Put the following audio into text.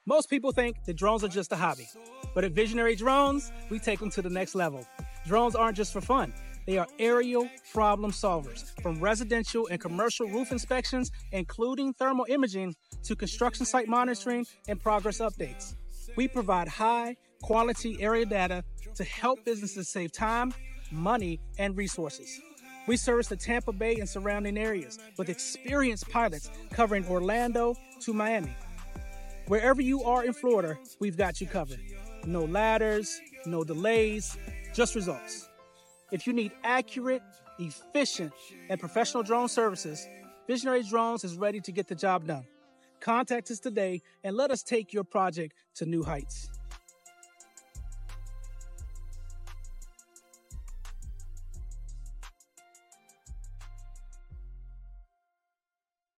Most people think that drones are just a hobby, but at Visionary Drones, we take them to the next level. Drones aren't just for fun. They are aerial problem solvers, from residential and commercial roof inspections, including thermal imaging, to construction site monitoring and progress updates. We provide high-quality area data to help businesses save time, money, and resources. We service the Tampa Bay and surrounding areas with experienced pilots covering Orlando to Miami. Wherever you are in Florida, we've got you covered. No ladders, no delays, just results. If you need accurate, efficient, and professional drone services, Visionary Drones is ready to get the job done. Contact us today and let us take your project to new heights.